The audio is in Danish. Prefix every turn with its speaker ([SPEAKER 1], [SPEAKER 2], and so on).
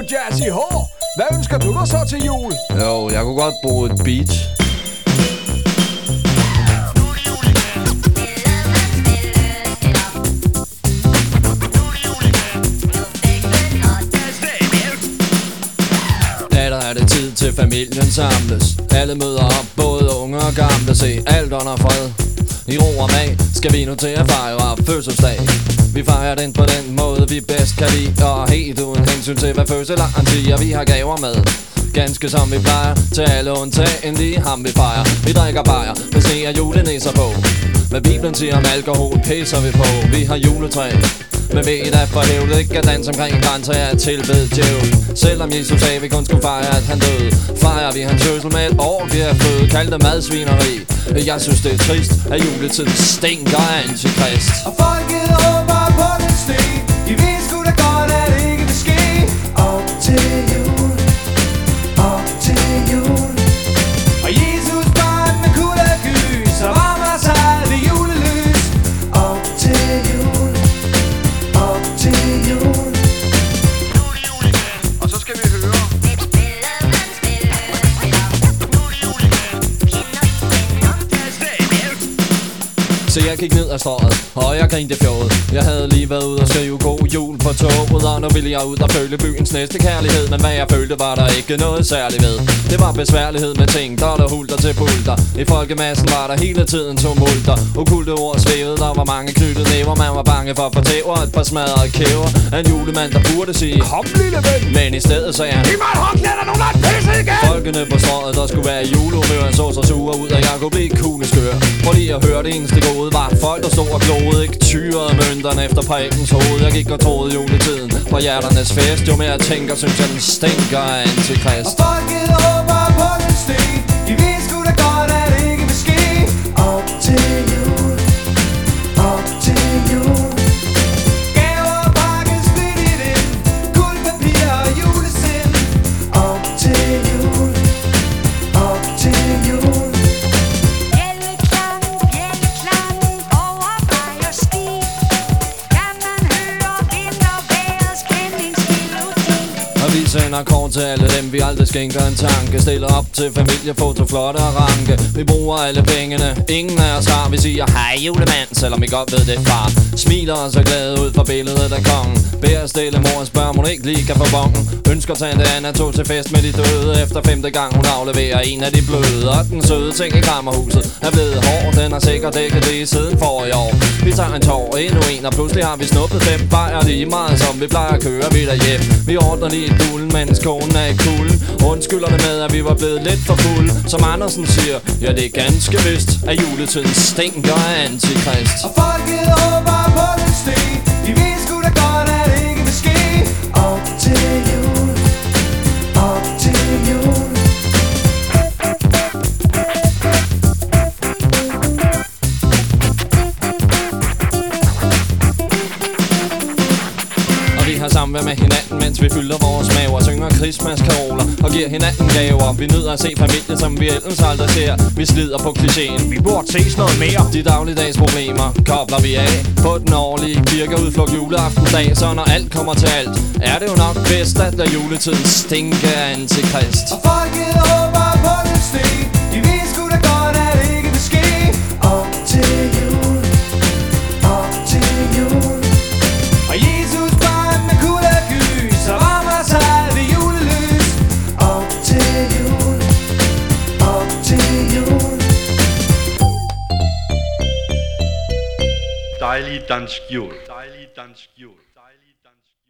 [SPEAKER 1] Jazzy H. Hvad ønsker du dig så til jul?
[SPEAKER 2] Jo, jeg kunne godt bruge et beat. Er det tid til familien samles. Alle møder op, både unge og gamle. Se alt under fred. I ro og mag skal vi nu til at fejre fødselsdag. Vi fejrer den på den måde vi bedst kan lide, og helt uden hensyn til hvad fødselaren siger. Vi har gaver med, ganske som vi plejer, til alle undtagen lige ham vi fejrer. Vi drikker bajer med sne og julenisser på. Hvad Bibelen siger om alkohol pisser vi på. Vi har juletræ, men ved da for hævlet ikke at danse omkring en grænse af at tilbede djævlen. Selvom Jesus sagde vi kun skulle fejre at han døde, fejrer vi hans fødsel med et år vi er født. Kald det madsvineri. Jeg synes det er trist at juletiden stinker af antikrist.
[SPEAKER 3] Og folket råber på den sten. De ved sgu da godt at det ikke vil ske. Op til jul, op til jul. Og Jesus barn med kuldegys og rammer sig ved julelys. Op til jul, op til jul.
[SPEAKER 1] Og så skal vi høre.
[SPEAKER 2] Så jeg gik ned ad strøget, og jeg grinte fjollet. Jeg havde lige været ude og skrive god jul på toget, og nu ville jeg ud og føle byens næste kærlighed. Men hvad jeg følte var der ikke noget særligt ved. Det var besværlighed med ting, der hulter til bulter. I folkemassen var der hele tiden tumulter. Okulte ord svævede, der var mange knyttede næver. Man var bange for at fortæver et par smadrede kæver. En julemand der burde sige
[SPEAKER 1] Kom lille ven.
[SPEAKER 2] men i stedet sagde han
[SPEAKER 1] Giv mig et håndklæde, der nogen har pisset igen.
[SPEAKER 2] folkene på strøget, der skulle være i julehumør, så sure ud, og jeg kunne blive kugleskør. Prøv lige at høre det eneste gode var folk der stod og glodede, ikke tyrede mønterne efter prædikens hoved. Jeg gik og troede juletiden på hjerternes fest. Jo mere jeg tænker, synes jeg den stinker af antikrist.
[SPEAKER 3] Og folket råber på den sten. De ved sgu da godt at det ikke vil ske. Op til jul, op til jul. Gaver pakkes splittet ind. Guldpapir og julesind. Op til jul, op til jul.
[SPEAKER 2] Og vi sender kort til alle dem vi aldrig skænker en tanke. Stiller op til familiefoto, flotte og ranke. Vi bruger alle pengene, ingen af os har. Vi siger hej julemand, selvom vi godt ved det er far. Smiler og så glade ud fra billedet af kongen. Bærer stille mor og spørger om hun ikke lige kan få bongen. Ønsker tante Anna tog til fest med de døde. Efter 5. gang hun afleverer en af de bløde. Og den søde ting i krammerhuset er blevet hård. Den har sikkert dækket lige siden forrige år. Vi tager en tår, endnu en, og pludselig har vi snuppet 5 bajer lige meget som vi plejer at køre vi derhjem. Vi ordner lige et dulen, mens konen er i kulden. Undskylder det med at vi var blevet lidt for fulde. Som Andersen siger, ja det er ganske vist at juletiden stinker af antikrist.
[SPEAKER 3] Og folket råber på den sten. De ved sgu da godt at det ikke vil ske. Op til jul, op til jul.
[SPEAKER 2] Og vi har samvær med hinanden, mens vi fylder vores maver. Synger Christmas-karoler og giver hinanden gaver. Vi nyder at se familie, som vi ellers aldrig ser. Vi slider på klichéen, vi burde ses noget mere. De dagligdags problemer kobler vi af på den årlige kirkeudflugt juleaftendag. Så når alt kommer til alt, er det jo nok bedst at lade juletiden stinke af antikrist.
[SPEAKER 3] Og folket råber på den sten. De ved sgu da godt at det ikke vil ske. Op til jul, op til jul. Og Jesus barn med kuldegys og rammer sig ved julelys. Op til jul, op til jul.
[SPEAKER 4] Dejlig dansk jul. Dejlig dansk jul. Dejlig dansk